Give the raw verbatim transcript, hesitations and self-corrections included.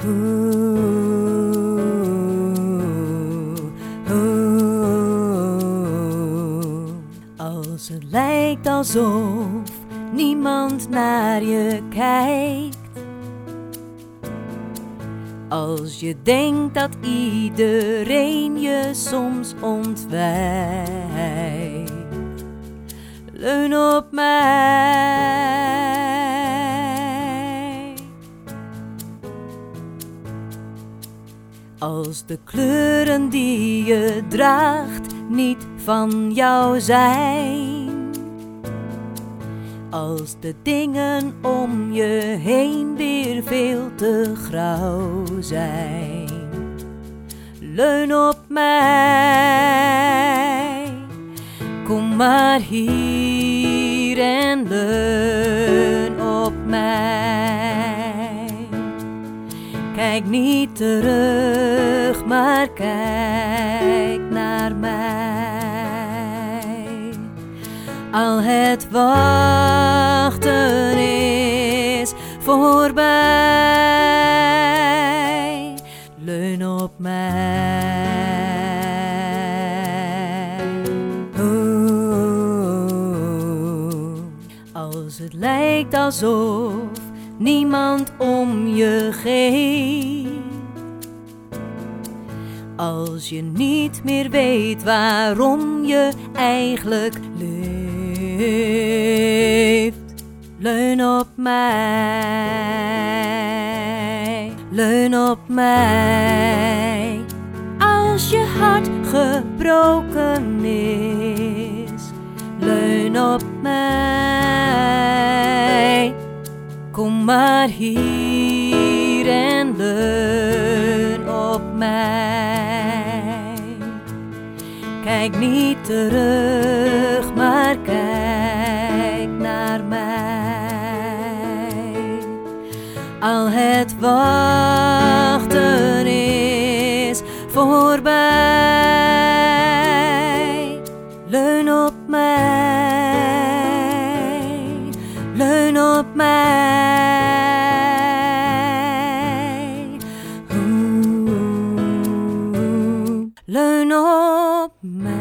Als het lijkt alsof niemand naar je kijkt, als je denkt dat iedereen je soms ontwijkt, leun op mij. Als de kleuren die je draagt niet van jou zijn, als de dingen om je heen weer veel te grauw zijn, leun op mij. Kom maar hier en leun op mij. Kijk niet terug, maar kijk naar mij. Al het wachten is voorbij, leun op mij. Oh, als het lijkt alsof niemand om je geeft, als je niet meer weet waarom je eigenlijk leeft, leun op mij, leun op mij. Als je hart gebroken is, leun op mij. Kom maar hier en leun op mij. Kijk niet terug, maar kijk naar mij. Al het wachten is voorbij, leun op mij, leun op mij. Oeh, leun op mij.